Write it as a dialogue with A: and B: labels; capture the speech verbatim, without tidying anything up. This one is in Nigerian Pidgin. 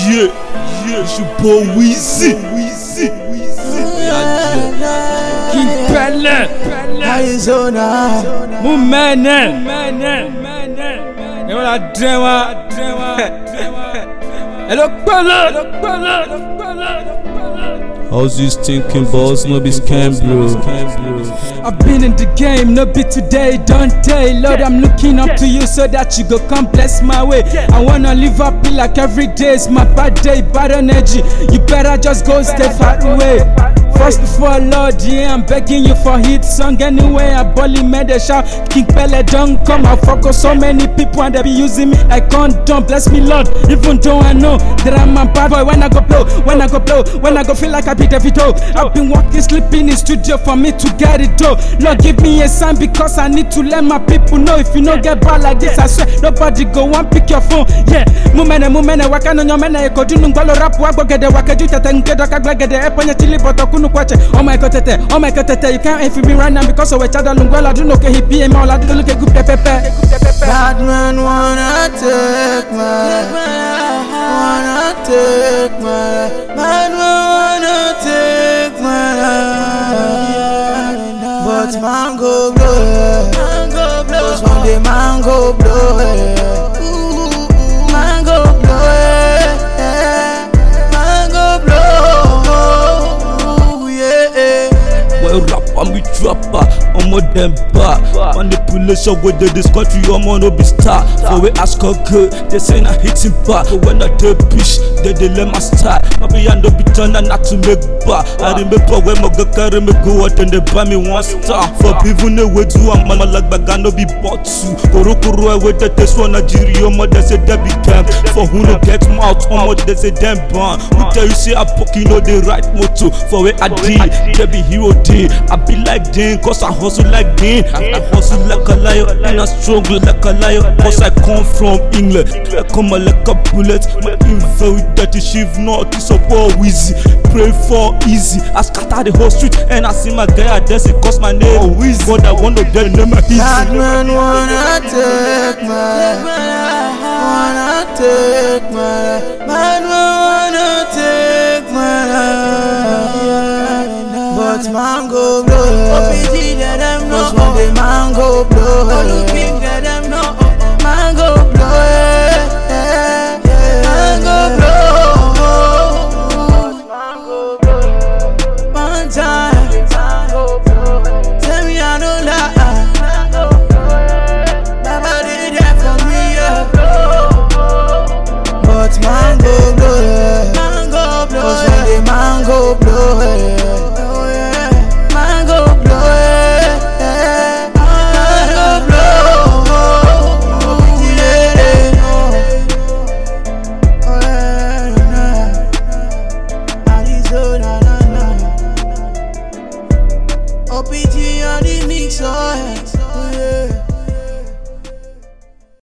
A: Yeah, yeah, it's your boy Weezy. Weezy, Weezy. King Pele,
B: Arizona,
A: Mumene, Mumene, Mumene. You wanna dream Hello, Pele, Pele, Pele.
C: How's this thinking, boss? No be scam, bro.
D: I've been in the game, no be today, don't tell. Lord, I'm looking up to you so that you go come bless my way. I wanna live up like every day is my bad day, bad energy. You better just go stay far away. First of all, Lord, yeah, I'm begging you for hit song anyway. I bully made a shout, King Pele don't come. I fuck with so many people and they be using me like condom. Bless me, Lord, even though I know that I'm a bad boy. When I go blow, when I go blow, when I go feel like I beat every toe. I've been working, sleeping in studio for me to get it though. Lord, give me a sign because I need to let my people know. If you don't get bad like this, I swear nobody go and pick your phone. Yeah, mumene mumene wakano nyomene eko dunu ngwalo rap wagbo gede wakeju tete ngedo kagwe gede eponye chili boto kunu kwache. Oh my god tete, oh my god tete, you can't if me right now because of a chada lungwala do no ke hippie and all I do look at good pepe.
B: Bad man wanna take my, wanna take my, bad man wanna take my life. But man go blow, man go blow. Cause one day man go blow, man go blow, man go blow, yeah.
C: Well, rap, I'm a trapper, I'm a them back. Manipulation with this country, I'm on no be star. For we ask her good, they say I hit him back. But when I do bitch, they they let my style. Maybe I no be turn not to make back. I remember when my girl carry me go out and they buy me one star. For people no way to a man like bag I no be bought to. Koro koro I wait that this one Nigeria, mother say that be camp. For who no get mouth, how much they say them ban. Who tell you say I fuck you know the right motto. For where I did, they be hero day. I be like them, cause I hustle like them. I hustle like a lion, and I struggle like a lion. Cause I come from England, I come like a bullet. My info that is shift not to support Weezy. Pray for easy. I scatter the whole street and I see my guy I dance it cause my name oh, Weezy. But I want to get name easy.
B: Bad man wanna take my, wanna take my, bad man wanna take my life. But man go blow, cause one day man go blow, man go blow, man go blow, one time, tell me I know that Baba did that for me, yeah. But man go blow, cause one day man go blow, O P G on the mix, oh yeah.